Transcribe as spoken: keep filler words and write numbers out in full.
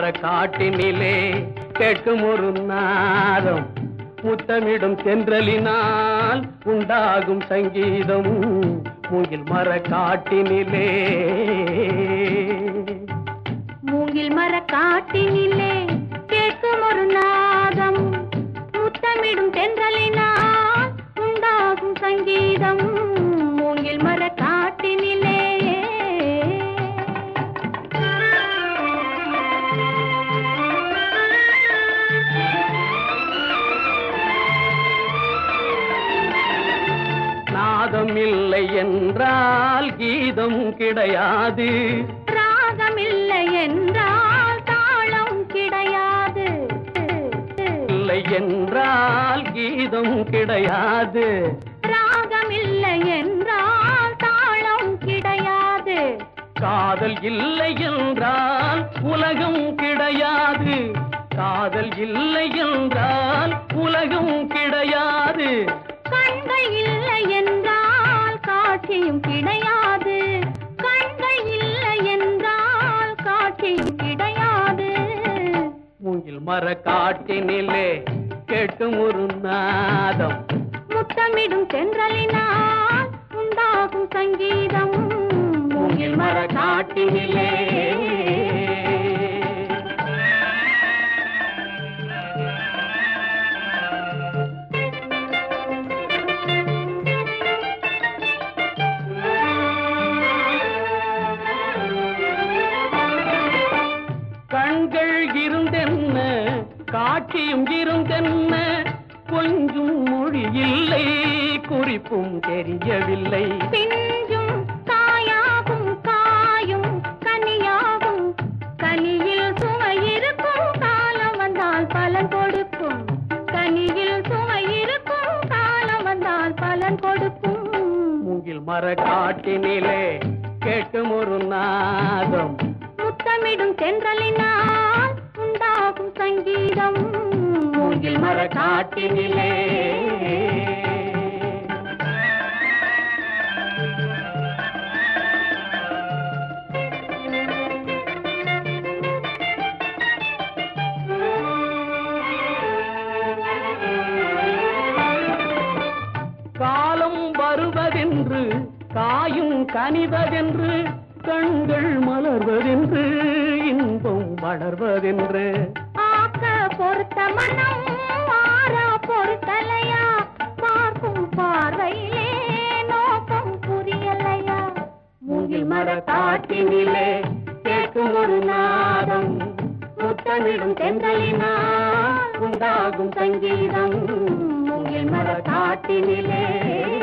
மர காட்டினிலே கேட்கும் ஒரு நாதம் முத்தமிடும் தென்றலினால் உண்டாகும் சங்கீதம் மூங்கில் மர காட்டினிலே மூங்கில் மர காட்டினிலே கேட்கும் ஒரு நாதம் முத்தமிடும் தென்றலினால் உண்டாகும் சங்கீதம் மூங்கில் மர காட்டினிலே நாதம் இல்லை என்றால் கீதம் கிடையாது ராகம் இல்லை என்றால் தாளம் கிடையாது இல்லை என்றால் கீதம் கிடையாது ராகம் இல்லை என்றால் தாளம் கிடையாது காதல் இல்லை என்றால் உலகம் கிடையாது காதல் இல்லை என்றால் உலகம் கிடையாது கண்கள் இல்லை என்றால் காட்சியும் கிடையாது கண்கள் இல்லை என்றால் காட்சியும் கிடையாது மூங்கில் மர காட்டினிலே கேட்கும் ஒரு நாதம் முத்தமிடும் தென்றலினால் உண்டாகும் சங்கீதம் மூங்கில் மர காட்டினிலே கண்கள் இருந்தென்ன காட்சியும் இருந்தென்ன கொஞ்சம் மொழி இல்லை குறிப்பும் தெரியவில்லை பிஞ்சும் காயாகும் காயும் கனியாகும் கனியில் சுவை இருக்கும் காலம் வந்தால் பலன் கொடுக்கும் கனியில் சுவை இருக்கும் காலம் வந்தால் பலன் கொடுக்கும் மூங்கில் மர காட்டினிலே கேட்கும் ஒரு நாதம் முத்தமிடும் தென்றலினால் உண்டாகும் சங்கீதம் மூங்கில் மர காட்டினிலே காலம் வருவதென்று காயும் கனிவதென்று கண்கள் மலர்வதென்று இன்பம் வளர்வதென்று ஆக்க பொறுத்த மனம் ஆரா பொறுத்தலையா பார்க்கும் பார்வையிலே நோக்கம் புரியலையா மூங்கில் மர காட்டினிலே கேட்கும் ஒரு நாதம் முத்தமிடும் தென்றலினால் உண்டாகும் சங்கீதம் மூங்கில் மர காட்டினிலே